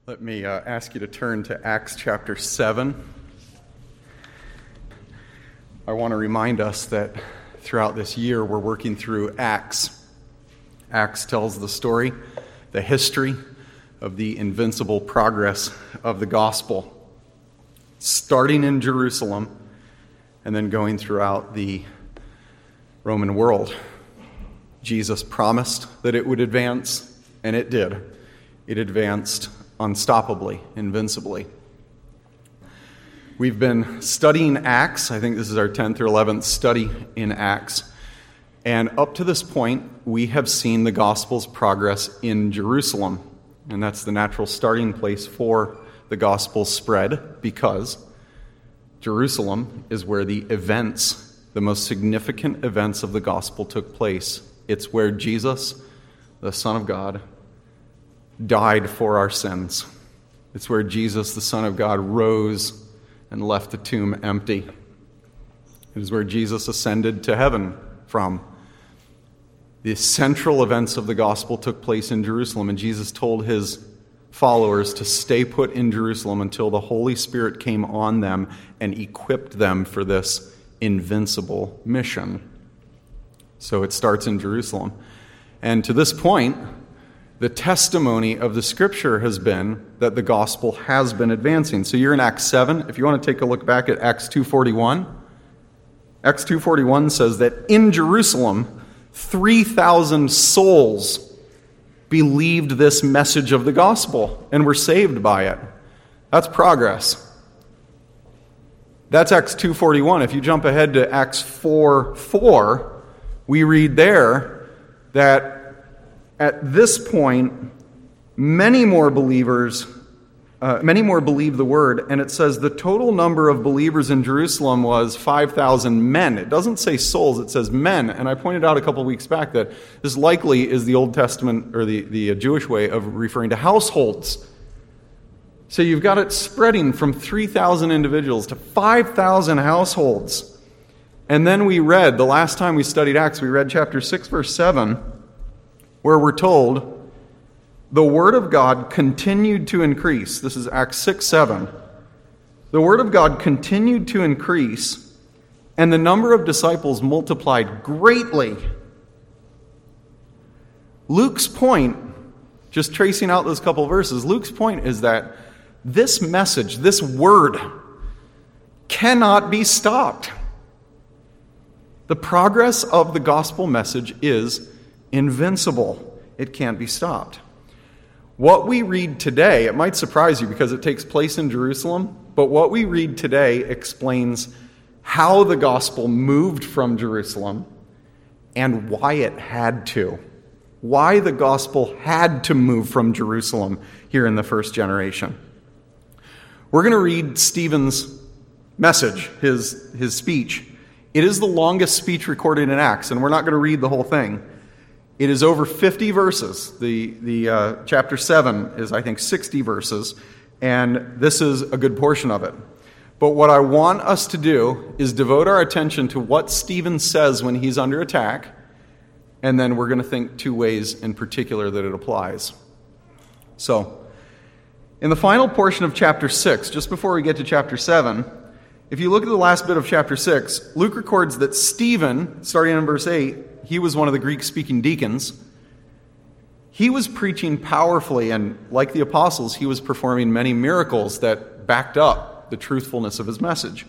Let me ask you to turn to Acts chapter 7. I want to remind us that throughout this year we're working through Acts. Acts tells the story, the history of the invincible progress of the gospel, starting in Jerusalem and then going throughout the Roman world. Jesus promised that it would advance, and it did. It advanced unstoppably, invincibly. We've been studying Acts. I think this is our 10th or 11th study in Acts. And up to this point, we have seen the gospel's progress in Jerusalem. And that's the natural starting place for the gospel's spread, because Jerusalem is where the most significant events of the gospel took place. It's where Jesus, the Son of God, died for our sins. It's where Jesus, the Son of God, rose and left the tomb empty. It is where Jesus ascended to heaven from. The central events of the gospel took place in Jerusalem, and Jesus told his followers to stay put in Jerusalem until the Holy Spirit came on them and equipped them for this invincible mission. So it starts in Jerusalem. And to this point, the testimony of the Scripture has been that the gospel has been advancing. So you're in Acts 7. If you want to take a look back at Acts 2:41, Acts 2:41 says that in Jerusalem, 3,000 souls believed this message of the gospel and were saved by it. That's progress. That's Acts 2:41. If you jump ahead to Acts 4:4, we read there that at this point, many more believed the word, and it says the total number of believers in Jerusalem was 5,000 men. It doesn't say souls, it says men. And I pointed out a couple weeks back that this likely is the Old Testament, or the Jewish way of referring to households. So you've got it spreading from 3,000 individuals to 5,000 households. And then we read, the last time we studied Acts, we read chapter 6, verse 7, where we're told, the word of God continued to increase. This is Acts 6:7. The word of God continued to increase, and the number of disciples multiplied greatly. Luke's point, just tracing out those couple verses, Luke's point is that this message, this word, cannot be stopped. The progress of the gospel message is invincible. It can't be stopped. What we read today, it might surprise you because it takes place in Jerusalem, but what we read today explains how the gospel moved from Jerusalem and why it had to. Why the gospel had to move from Jerusalem here in the first generation. We're going to read Stephen's message, his speech. It is the longest speech recorded in Acts, and we're not going to read the whole thing. It is over 50 verses. The chapter 7 is, I think, 60 verses, and this is a good portion of it. But what I want us to do is devote our attention to what Stephen says when he's under attack, and then we're going to think two ways in particular that it applies. So, in the final portion of chapter 6, just before we get to chapter 7, if you look at the last bit of chapter 6, Luke records that Stephen, starting in verse 8, he was one of the Greek-speaking deacons. He was preaching powerfully, and like the apostles, he was performing many miracles that backed up the truthfulness of his message.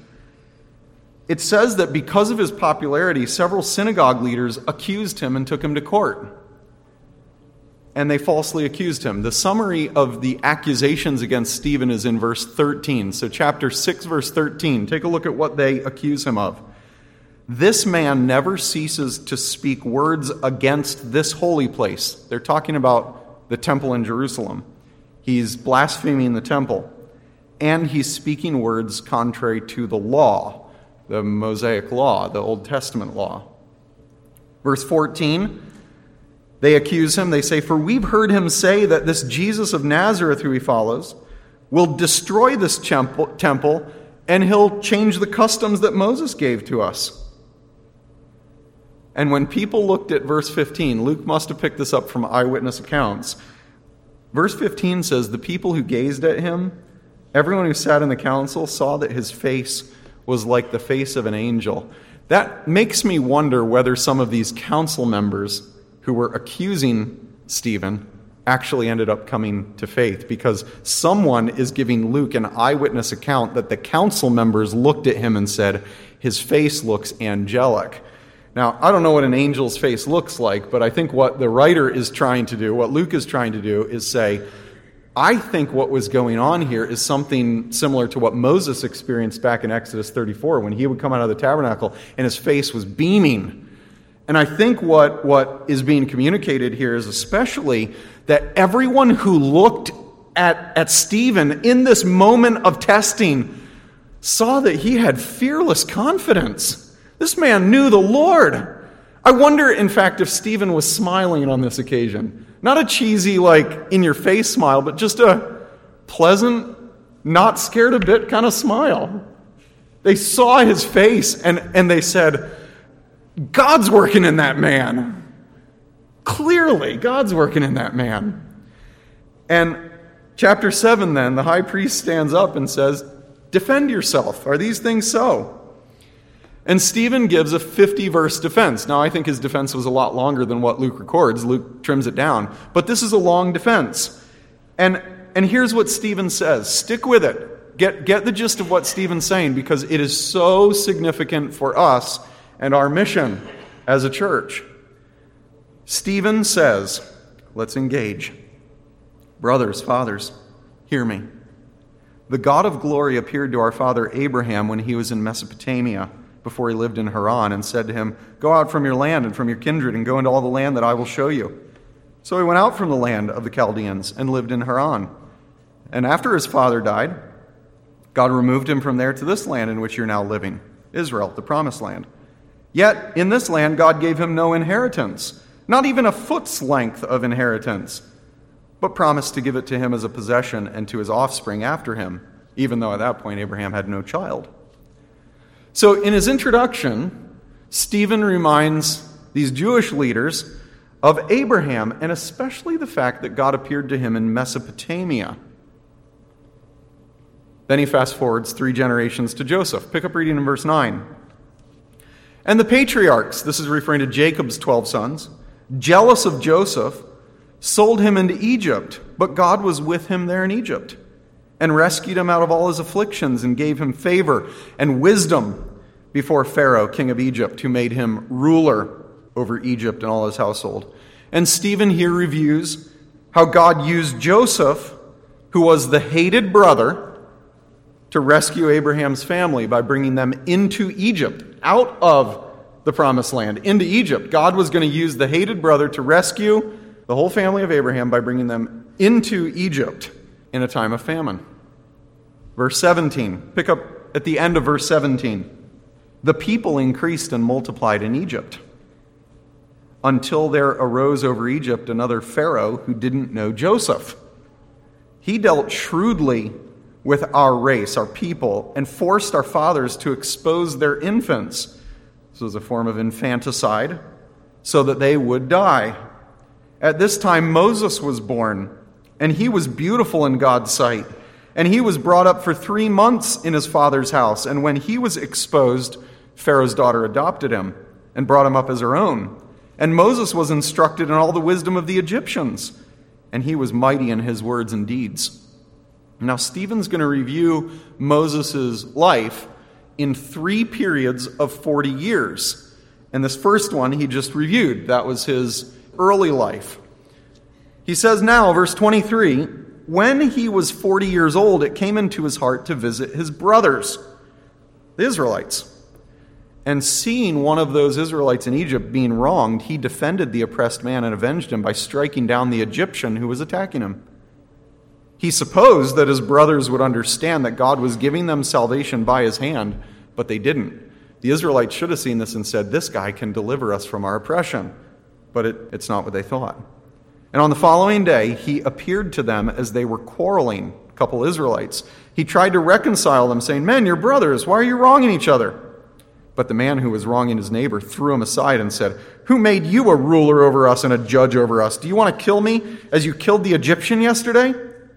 It says that because of his popularity, several synagogue leaders accused him and took him to court. And they falsely accused him. The summary of the accusations against Stephen is in verse 13. So chapter 6, verse 13. Take a look at what they accuse him of. This man never ceases to speak words against this holy place. They're talking about the temple in Jerusalem. He's blaspheming the temple. And he's speaking words contrary to the law, the Mosaic law, the Old Testament law. Verse 14, they accuse him. They say, "For we've heard him say that this Jesus of Nazareth, who he follows, will destroy this temple, and he'll change the customs that Moses gave to us." And when people looked at verse 15, Luke must have picked this up from eyewitness accounts. Verse 15 says, the people who gazed at him, everyone who sat in the council, saw that his face was like the face of an angel. That makes me wonder whether some of these council members who were accusing Stephen actually ended up coming to faith, because someone is giving Luke an eyewitness account that the council members looked at him and said, his face looks angelic. Now, I don't know what an angel's face looks like, but I think what the writer is trying to do, what Luke is trying to do, is say, I think what was going on here is something similar to what Moses experienced back in Exodus 34, when he would come out of the tabernacle and his face was beaming. And I think what is being communicated here is especially that everyone who looked at Stephen in this moment of testing saw that he had fearless confidence. This man knew the Lord. I wonder, in fact, if Stephen was smiling on this occasion. Not a cheesy, in-your-face smile, but just a pleasant, not scared a bit kind of smile. They saw his face and they said, God's working in that man. Clearly, God's working in that man. And chapter 7 then, the high priest stands up and says, defend yourself. Are these things so? And Stephen gives a 50-verse defense. Now, I think his defense was a lot longer than what Luke records. Luke trims it down. But this is a long defense. And here's what Stephen says. Stick with it. Get the gist of what Stephen's saying, because it is so significant for us and our mission as a church. Stephen says, let's engage. Brothers, fathers, hear me. The God of glory appeared to our father Abraham when he was in Mesopotamia, before he lived in Haran, and said to him, go out from your land and from your kindred and go into all the land that I will show you. So he went out from the land of the Chaldeans and lived in Haran. And after his father died, God removed him from there to this land in which you're now living, Israel, the promised land. Yet in this land God gave him no inheritance, not even a foot's length of inheritance, but promised to give it to him as a possession and to his offspring after him, even though at that point Abraham had no child. So in his introduction, Stephen reminds these Jewish leaders of Abraham, and especially the fact that God appeared to him in Mesopotamia. Then he fast forwards 3 generations to Joseph. Pick up reading in verse 9. And the patriarchs, this is referring to Jacob's 12 sons, jealous of Joseph, sold him into Egypt, but God was with him there in Egypt, and rescued him out of all his afflictions, and gave him favor and wisdom before Pharaoh, king of Egypt, who made him ruler over Egypt and all his household. And Stephen here reviews how God used Joseph, who was the hated brother, to rescue Abraham's family by bringing them into Egypt, out of the promised land, into Egypt. God was going to use the hated brother to rescue the whole family of Abraham by bringing them into Egypt in a time of famine. Verse 17, pick up at the end of verse 17. The people increased and multiplied in Egypt, until there arose over Egypt another Pharaoh who didn't know Joseph. He dealt shrewdly with our race, our people, and forced our fathers to expose their infants. This was a form of infanticide, so that they would die. At this time Moses was born, and he was beautiful in God's sight. And he was brought up for 3 months in his father's house. And when he was exposed, Pharaoh's daughter adopted him and brought him up as her own. And Moses was instructed in all the wisdom of the Egyptians, and he was mighty in his words and deeds. Now, Stephen's going to review Moses' life in 3 periods of 40 years. And this first one he just reviewed. That was his early life. He says now, verse 23, when he was 40 years old, it came into his heart to visit his brothers, the Israelites. And seeing one of those Israelites in Egypt being wronged, he defended the oppressed man and avenged him by striking down the Egyptian who was attacking him. He supposed that his brothers would understand that God was giving them salvation by his hand, but they didn't. The Israelites should have seen this and said, this guy can deliver us from our oppression. But it's not what they thought. And on the following day, he appeared to them as they were quarreling, a couple Israelites. He tried to reconcile them, saying, men, you're brothers. Why are you wronging each other? But the man who was wronging his neighbor threw him aside and said, "Who made you a ruler over us and a judge over us? Do you want to kill me as you killed the Egyptian yesterday?"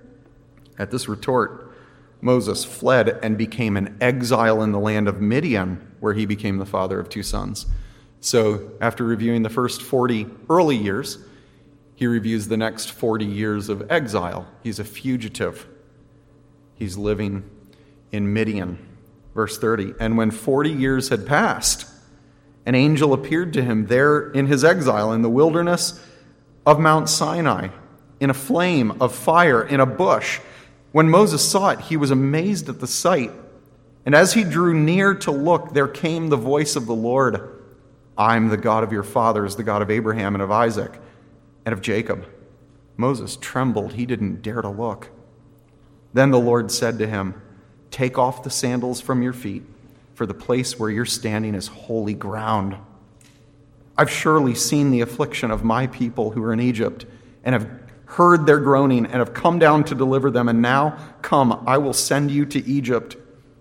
At this retort, Moses fled and became an exile in the land of Midian, where he became the father of 2 sons. So after reviewing the first 40 early years, he reviews the next 40 years of exile. He's a fugitive. He's living in Midian. Verse 30, "And when 40 years had passed, an angel appeared to him there in his exile in the wilderness of Mount Sinai, in a flame of fire in a bush. When Moses saw it, he was amazed at the sight. And as he drew near to look, there came the voice of the Lord, 'I'm the God of your fathers, the God of Abraham and of Isaac and of Jacob.' Moses trembled. He didn't dare to look. Then the Lord said to him, 'Take off the sandals from your feet, for the place where you're standing is holy ground. I've surely seen the affliction of my people who are in Egypt, and have heard their groaning, and have come down to deliver them. And now, come, I will send you to Egypt.'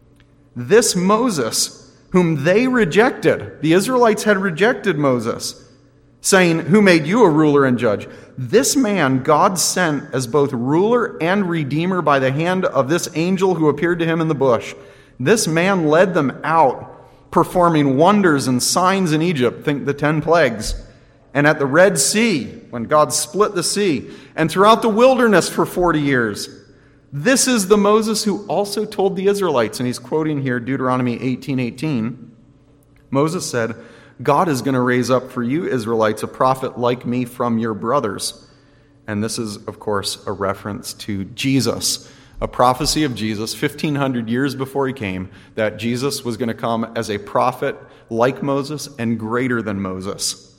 This Moses, whom they rejected," the Israelites had rejected Moses, saying, "Who made you a ruler and judge?" This man God sent as both ruler and redeemer by the hand of this angel who appeared to him in the bush. This man led them out, performing wonders and signs in Egypt, think the 10 plagues, and at the Red Sea, when God split the sea, and throughout the wilderness for 40 years. This is the Moses who also told the Israelites, and he's quoting here Deuteronomy 18:18. Moses said, "God is going to raise up for you, Israelites, a prophet like me from your brothers." And this is, of course, a reference to Jesus, a prophecy of Jesus 1,500 years before he came, that Jesus was going to come as a prophet like Moses and greater than Moses.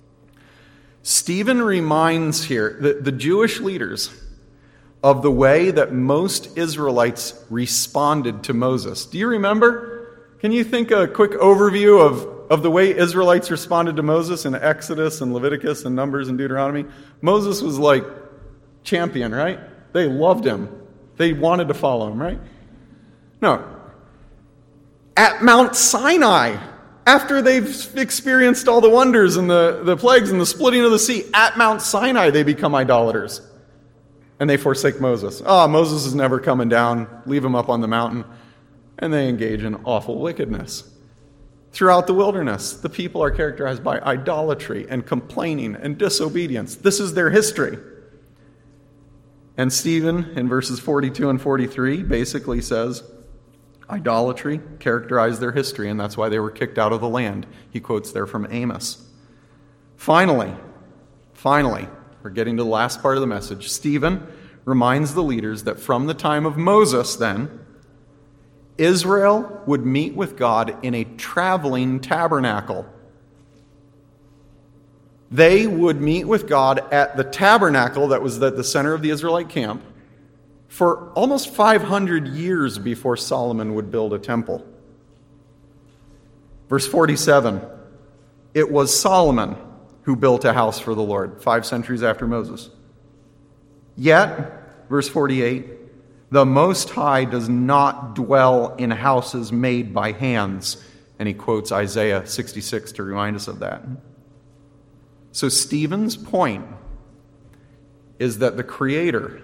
Stephen reminds here the Jewish leaders of the way that most Israelites responded to Moses. Do you remember? Can you think a quick overview of the way Israelites responded to Moses in Exodus and Leviticus and Numbers and Deuteronomy? Moses was like champion, right? They loved him. They wanted to follow him, right? No. At Mount Sinai, after they've experienced all the wonders and the plagues and the splitting of the sea, at Mount Sinai they become idolaters. And they forsake Moses. Moses is never coming down. Leave him up on the mountain. And they engage in awful wickedness. Throughout the wilderness, the people are characterized by idolatry and complaining and disobedience. This is their history. And Stephen, in verses 42 and 43, basically says, idolatry characterized their history, and that's why they were kicked out of the land. He quotes there from Amos. Finally, we're getting to the last part of the message. Stephen reminds the leaders that from the time of Moses, then, Israel would meet with God in a traveling tabernacle. They would meet with God at the tabernacle that was at the center of the Israelite camp for almost 500 years before Solomon would build a temple. Verse 47, it was Solomon who built a house for the Lord, 5 centuries after Moses. Yet, verse 48, the Most High does not dwell in houses made by hands. And he quotes Isaiah 66 to remind us of that. So Stephen's point is that the Creator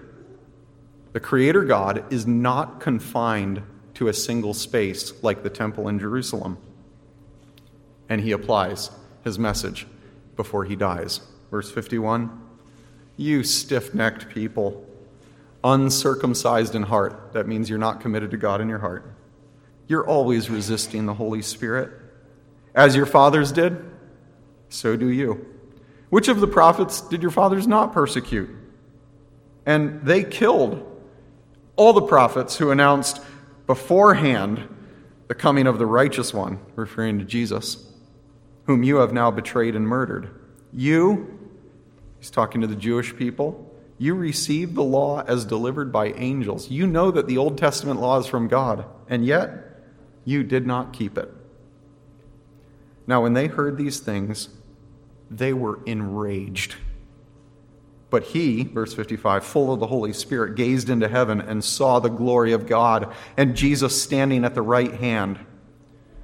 God, is not confined to a single space like the temple in Jerusalem. And he applies his message before he dies. Verse 51, you stiff-necked people, uncircumcised in heart. That means you're not committed to God in your heart. You're always resisting the Holy Spirit. As your fathers did, so do you. Which of the prophets did your fathers not persecute? And they killed all the prophets who announced beforehand the coming of the righteous one, referring to Jesus, whom you have now betrayed and murdered. You, he's talking to the Jewish people, you received the law as delivered by angels. You know that the Old Testament law is from God, and yet you did not keep it. Now, when they heard these things, they were enraged. But he, verse 55, full of the Holy Spirit, gazed into heaven and saw the glory of God and Jesus standing at the right hand.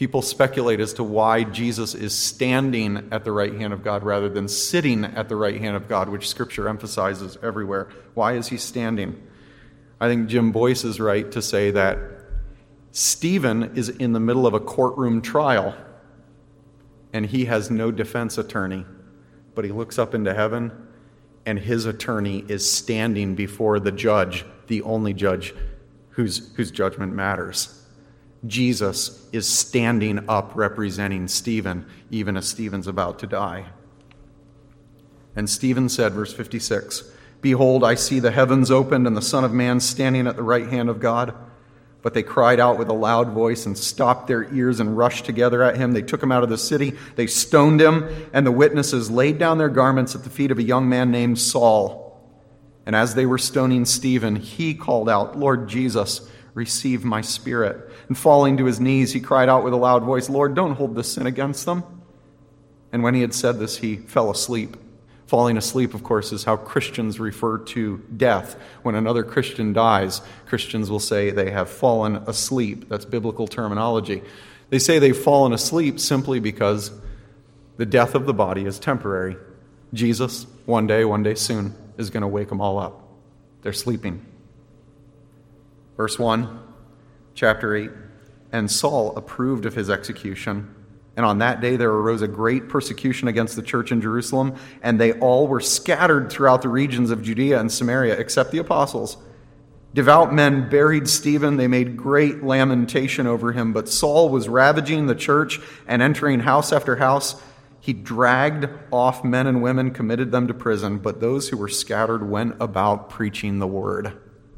People speculate as to why Jesus is standing at the right hand of God rather than sitting at the right hand of God, which Scripture emphasizes everywhere. Why is he standing? I think Jim Boyce is right to say that Stephen is in the middle of a courtroom trial, and he has no defense attorney, but he looks up into heaven, and his attorney is standing before the judge, the only judge whose judgment matters. Jesus is standing up representing Stephen, even as Stephen's about to die. And Stephen said, verse 56, "Behold, I see the heavens opened and the Son of Man standing at the right hand of God." But they cried out with a loud voice and stopped their ears and rushed together at him. They took him out of the city. They stoned him, and the witnesses laid down their garments at the feet of a young man named Saul. And as they were stoning Stephen, he called out, "Lord Jesus, receive my spirit." And falling to his knees, he cried out with a loud voice, "Lord, don't hold this sin against them." And when he had said this, he fell asleep. Falling asleep, of course, is how Christians refer to death. When another Christian dies, Christians will say they have fallen asleep. That's biblical terminology. They say they've fallen asleep simply because the death of the body is temporary. Jesus, one day soon, is going to wake them all up. They're sleeping. Verse 1, chapter 8, "And Saul approved of his execution. And on that day there arose a great persecution against the church in Jerusalem, and they all were scattered throughout the regions of Judea and Samaria, except the apostles. Devout men buried Stephen. They made great lamentation over him. But Saul was ravaging the church and entering house after house. He dragged off men and women, committed them to prison. But those who were scattered went about preaching the word."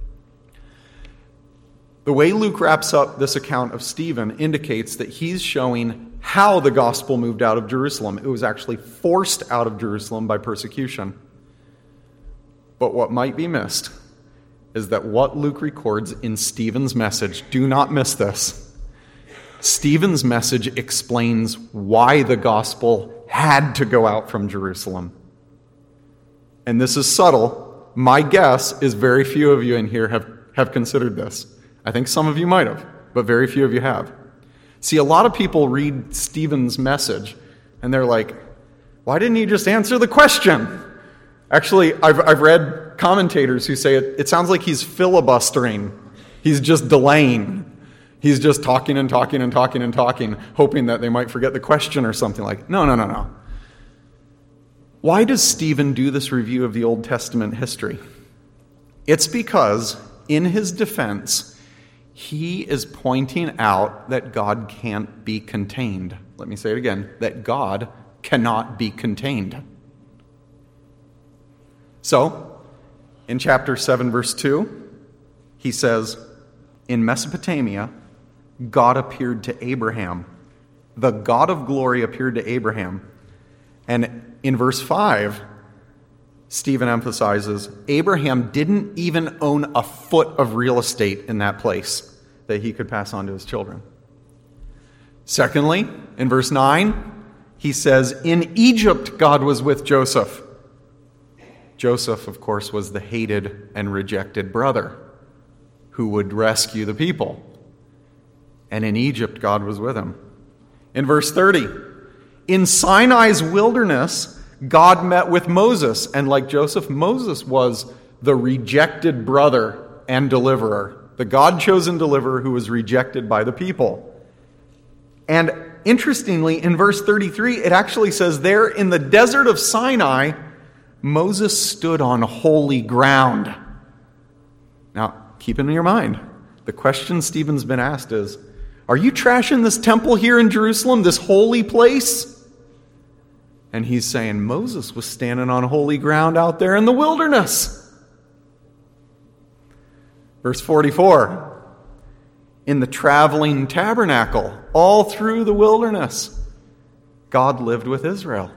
The way Luke wraps up this account of Stephen indicates that he's showing how the gospel moved out of Jerusalem. It was actually forced out of Jerusalem by persecution. But what might be missed is that what Luke records in Stephen's message, do not miss this. Stephen's message explains why the gospel had to go out from Jerusalem. And this is subtle. My guess is very few of you in here have considered this. I think some of you might have, but very few of you have. See, a lot of people read Stephen's message, and they're like, why didn't he just answer the question? Actually, I've read commentators who say it sounds like he's filibustering. He's just delaying. He's just talking and talking and talking and talking, hoping that they might forget the question or something like, no. Why does Stephen do this review of the Old Testament history? It's because, in his defense, he is pointing out that God can't be contained. Let me say it again, that God cannot be contained. So, in chapter 7, verse 2, he says, "In Mesopotamia, God appeared to Abraham. The God of glory appeared to Abraham." And in verse 5, Stephen emphasizes, Abraham didn't even own a foot of real estate in that place that he could pass on to his children. Secondly, in verse 9, he says, "In Egypt God was with Joseph." Joseph, of course, was the hated and rejected brother who would rescue the people. And in Egypt God was with him. In verse 30, "In Sinai's wilderness God met with Moses," and like Joseph, Moses was the rejected brother and deliverer, the God-chosen deliverer who was rejected by the people. And interestingly, in verse 33, it actually says there in the desert of Sinai, Moses stood on holy ground. Now, keep it in your mind, the question Stephen's been asked is, are you trashing this temple here in Jerusalem, this holy place? And he's saying Moses was standing on holy ground out there in the wilderness. Verse 44, "In the traveling tabernacle, all through the wilderness, God lived with Israel."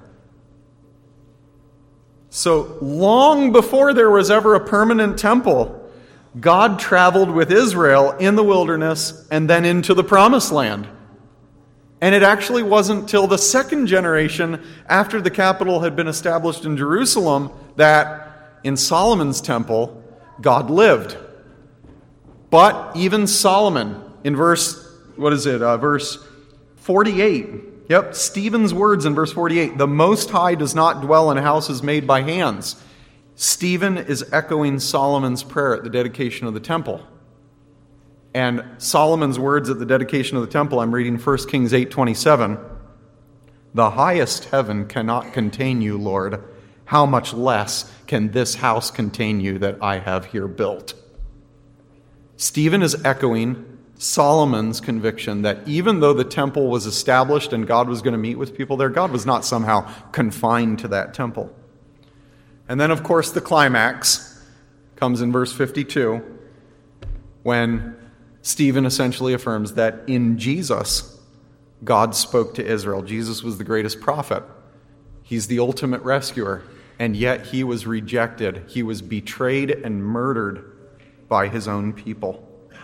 So long before there was ever a permanent temple, God traveled with Israel in the wilderness and then into the promised land. And it actually wasn't till the second generation after the capital had been established in Jerusalem that in Solomon's temple, God lived. But even Solomon, in verse 48. Yep, Stephen's words in verse 48. The Most High does not dwell in houses made by hands. Stephen is echoing Solomon's prayer at the dedication of the temple. And Solomon's words at the dedication of the temple, I'm reading 1 Kings 8:27. The highest heaven cannot contain you, Lord. How much less can this house contain you that I have here built? Stephen is echoing Solomon's conviction that even though the temple was established and God was going to meet with people there, God was not somehow confined to that temple. And then, of course, the climax comes in verse 52 when Stephen essentially affirms that in Jesus, God spoke to Israel. Jesus was the greatest prophet. He's the ultimate rescuer. And yet he was rejected. He was betrayed and murdered by his own people.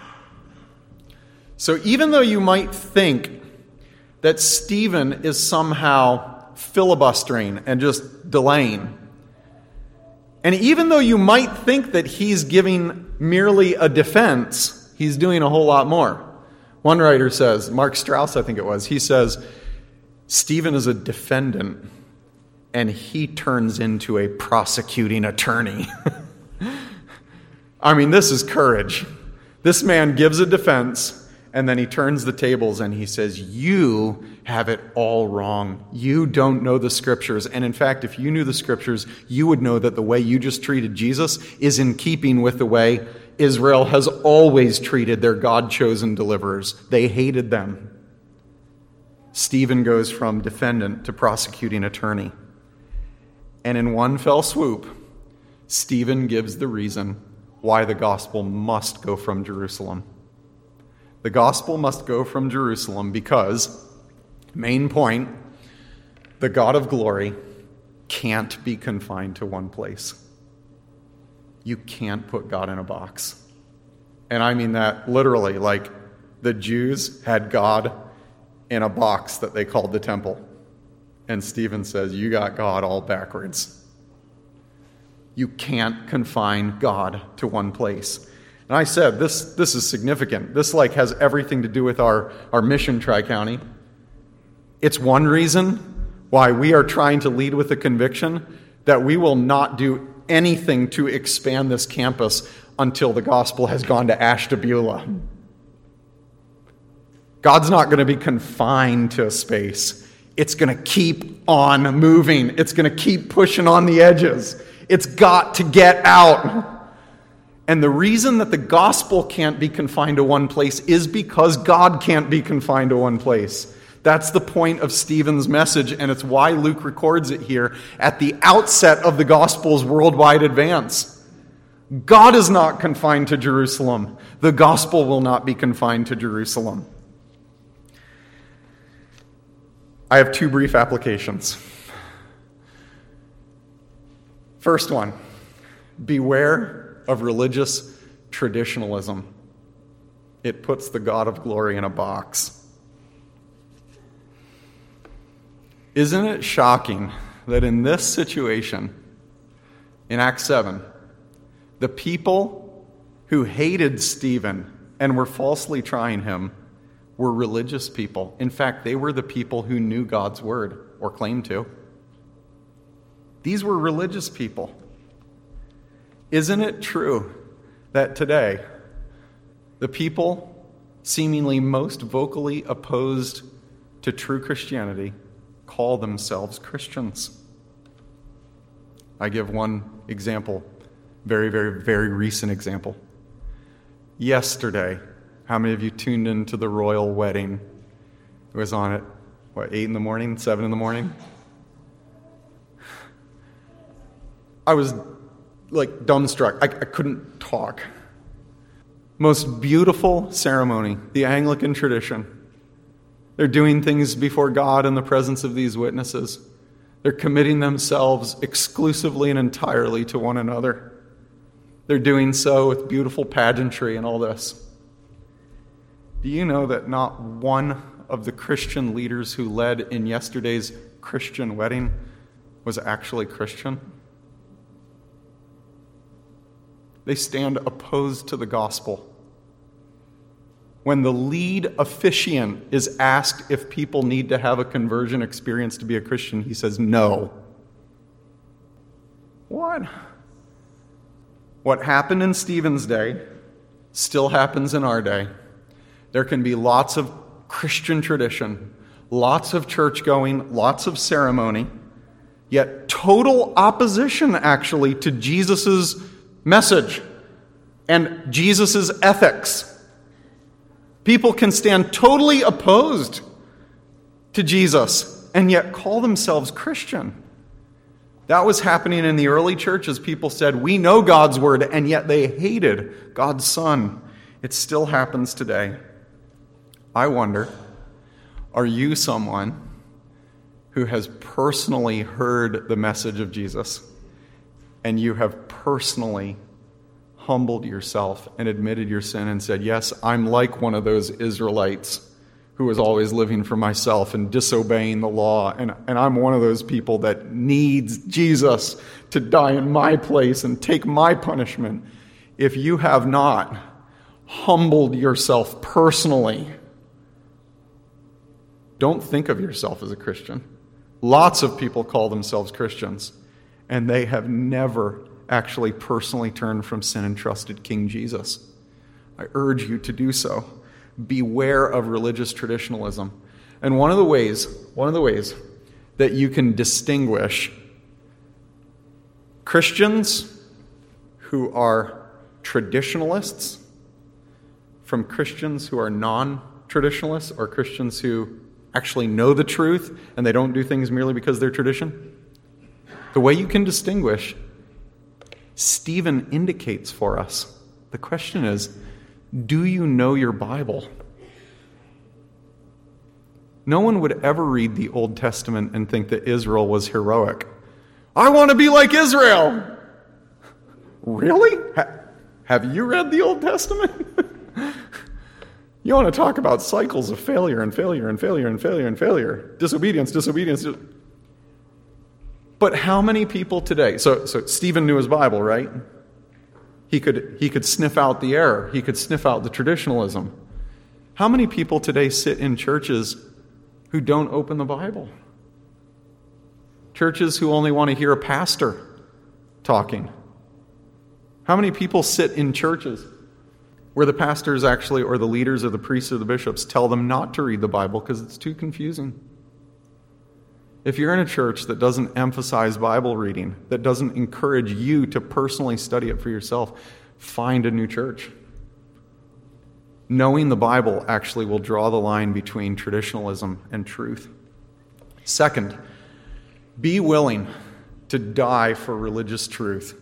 So even though you might think that Stephen is somehow filibustering and just delaying, and even though you might think that he's giving merely a defense, he's doing a whole lot more. One writer says, Mark Strauss I think it was, he says, Stephen is a defendant and he turns into a prosecuting attorney. I mean, this is courage. This man gives a defense, and then he turns the tables and he says, you have it all wrong. You don't know the Scriptures. And in fact, if you knew the Scriptures, you would know that the way you just treated Jesus is in keeping with the way Israel has always treated their God-chosen deliverers. They hated them. Stephen goes from defendant to prosecuting attorney. And in one fell swoop, Stephen gives the reason why the gospel must go from Jerusalem. The gospel must go from Jerusalem because, main point, the God of glory can't be confined to one place. You can't put God in a box. And I mean that literally, like the Jews had God in a box that they called the temple. And Stephen says, you got God all backwards. You can't confine God to one place. And I said, this is significant. This has everything to do with our mission, Tri-County. It's one reason why we are trying to lead with the conviction that we will not do anything to expand this campus until the gospel has gone to Ashtabula. God's not going to be confined to a space. It's going to keep on moving. It's going to keep pushing on the edges. It's got to get out. And the reason that the gospel can't be confined to one place is because God can't be confined to one place. That's the point of Stephen's message, and it's why Luke records it here at the outset of the gospel's worldwide advance. God is not confined to Jerusalem. The gospel will not be confined to Jerusalem. I have two brief applications. First one, beware of religious traditionalism. It puts the God of glory in a box. Isn't it shocking that in this situation, in Acts 7, the people who hated Stephen and were falsely trying him were religious people. In fact, they were the people who knew God's word, or claimed to. These were religious people. Isn't it true that today, the people seemingly most vocally opposed to true Christianity call themselves Christians? I give one example, very, very, very recent example. Yesterday, how many of you tuned into the royal wedding? It was on at, 8 in the morning, 7 in the morning? I was dumbstruck. I couldn't talk. Most beautiful ceremony, the Anglican tradition. They're doing things before God in the presence of these witnesses. They're committing themselves exclusively and entirely to one another. They're doing so with beautiful pageantry and all this. Do you know that not one of the Christian leaders who led in yesterday's Christian wedding was actually Christian? They stand opposed to the gospel. when the lead officiant is asked if people need to have a conversion experience to be a Christian, he says no. What? What happened in Stephen's day still happens in our day. There can be lots of Christian tradition, lots of church going, lots of ceremony, yet total opposition actually to Jesus' message and Jesus' ethics. People can stand totally opposed to Jesus and yet call themselves Christian. That was happening in the early church as people said, we know God's word, and yet they hated God's Son. It still happens today. I wonder, are you someone who has personally heard the message of Jesus and you have personally humbled yourself and admitted your sin and said, yes, I'm like one of those Israelites who was always living for myself and disobeying the law, and I'm one of those people that needs Jesus to die in my place and take my punishment. If you have not humbled yourself personally, don't think of yourself as a Christian. Lots of people call themselves Christians, and they have never actually personally turned from sin and trusted King Jesus. I urge you to do so. Beware of religious traditionalism. And one of the ways that you can distinguish Christians who are traditionalists from Christians who are non-traditionalists, or Christians who actually know the truth and they don't do things merely because they're tradition, the way you can distinguish, Stephen indicates for us. The question is, do you know your Bible? No one would ever read the Old Testament and think that Israel was heroic. I want to be like Israel! Really? Have you read the Old Testament? You want to talk about cycles of failure and failure and failure and failure and failure. Disobedience. But how many people today, so Stephen knew his Bible, right? He could sniff out the error. He could sniff out the traditionalism. How many people today sit in churches who don't open the Bible? Churches who only want to hear a pastor talking. How many people sit in churches where the pastors actually, or the leaders or the priests or the bishops, tell them not to read the Bible because it's too confusing? If you're in a church that doesn't emphasize Bible reading, that doesn't encourage you to personally study it for yourself, find a new church. Knowing the Bible actually will draw the line between traditionalism and truth. Second, be willing to die for religious truth.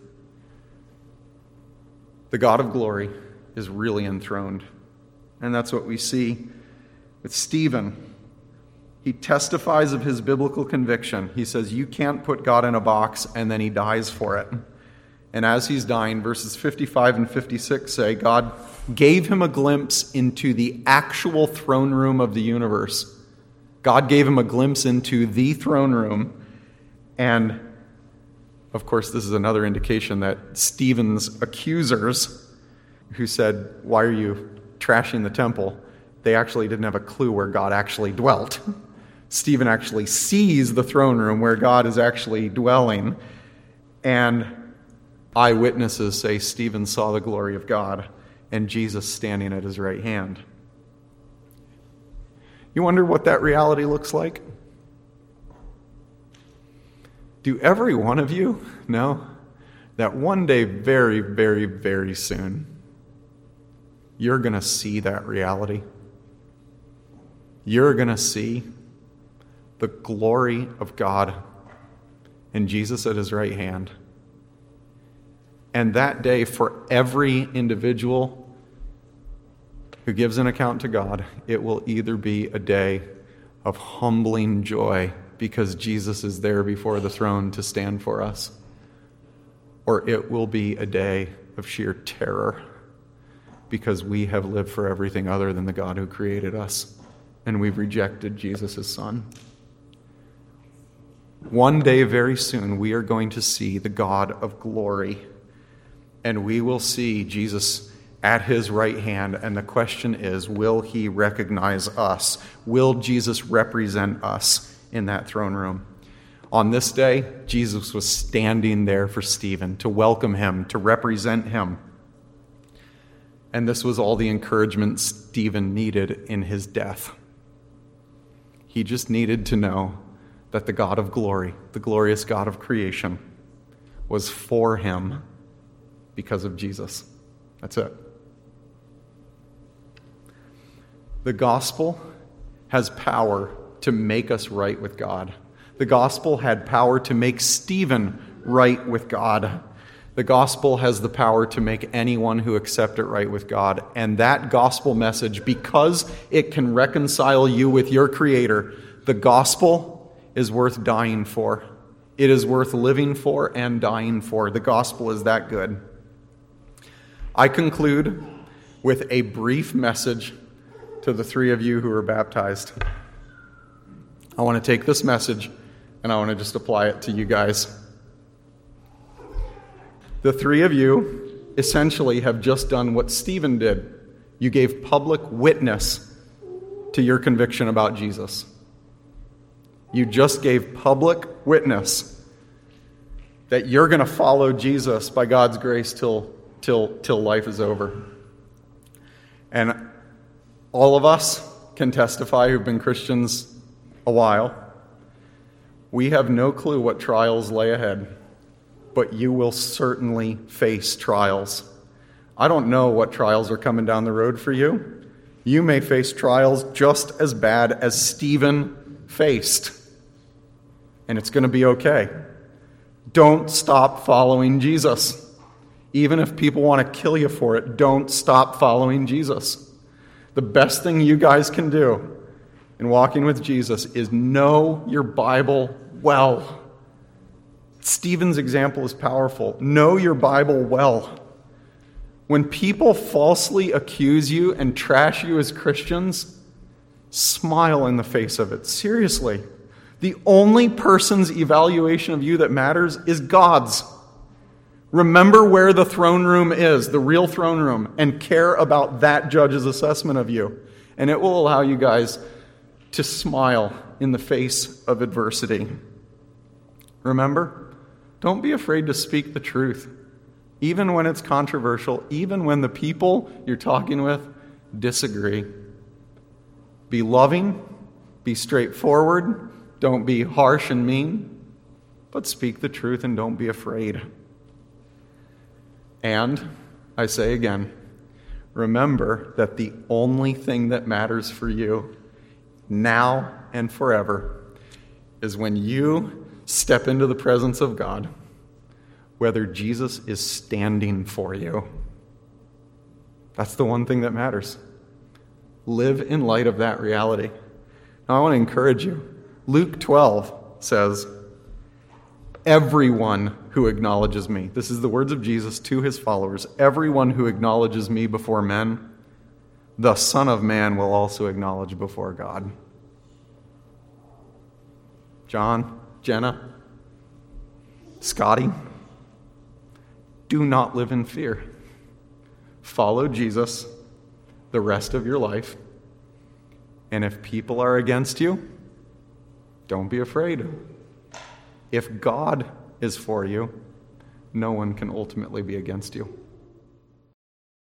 The God of glory is really enthroned. And that's what we see with Stephen. He testifies of his biblical conviction. He says, you can't put God in a box, and then he dies for it. And as he's dying, verses 55 and 56 say, God gave him a glimpse into the actual throne room of the universe. God gave him a glimpse into the throne room. And, of course, this is another indication that Stephen's accusers, who said, why are you trashing the temple? They actually didn't have a clue where God actually dwelt. Stephen actually sees the throne room where God is actually dwelling, and eyewitnesses say Stephen saw the glory of God and Jesus standing at his right hand. You wonder what that reality looks like? Do every one of you know that one day, very, very, very soon, you're going to see that reality? You're going to see the glory of God and Jesus at his right hand. And that day, for every individual who gives an account to God, it will either be a day of humbling joy because Jesus is there before the throne to stand for us, or it will be a day of sheer terror because we have lived for everything other than the God who created us, and we've rejected Jesus' Son. One day, very soon, we are going to see the God of glory, and we will see Jesus at his right hand, and the question is, will he recognize us? Will Jesus represent us in that throne room? On this day, Jesus was standing there for Stephen to welcome him, to represent him. And this was all the encouragement Stephen needed in his death. He just needed to know that the God of glory, the glorious God of creation, was for him because of Jesus. That's it. The gospel has power to make us right with God. The gospel had power to make Stephen right with God. The gospel has the power to make anyone who accepts it right with God. And that gospel message, because it can reconcile you with your Creator, the gospel is worth dying for. It is worth living for and dying for. The gospel is that good. I conclude with a brief message to the three of you who are baptized. I want to take this message and I want to just apply it to you guys. The three of you essentially have just done what Stephen did. You gave public witness to your conviction about Jesus. You just gave public witness that you're going to follow Jesus by God's grace till life is over. And all of us can testify who've been Christians a while. We have no clue what trials lay ahead, but you will certainly face trials. I don't know what trials are coming down the road for you. You may face trials just as bad as Stephen faced, and it's going to be okay. Don't stop following Jesus. Even if people want to kill you for it, don't stop following Jesus. The best thing you guys can do in walking with Jesus is know your Bible well. Stephen's example is powerful. Know your Bible well. When people falsely accuse you and trash you as Christians, smile in the face of it. Seriously. The only person's evaluation of you that matters is God's. Remember where the throne room is, the real throne room, and care about that judge's assessment of you. And it will allow you guys to smile in the face of adversity. Remember, don't be afraid to speak the truth, even when it's controversial, even when the people you're talking with disagree. Be loving, be straightforward, don't be harsh and mean, but speak the truth and don't be afraid. And, I say again, remember that the only thing that matters for you, now and forever, is when you step into the presence of God, whether Jesus is standing for you. That's the one thing that matters. Live in light of that reality. Now, I want to encourage you. Luke 12 says, everyone who acknowledges me. This is the words of Jesus to his followers. Everyone who acknowledges me before men, the Son of Man will also acknowledge before God. John, Jenna, Scotty, do not live in fear. Follow Jesus the rest of your life. And if people are against you, don't be afraid. If God is for you, no one can ultimately be against you.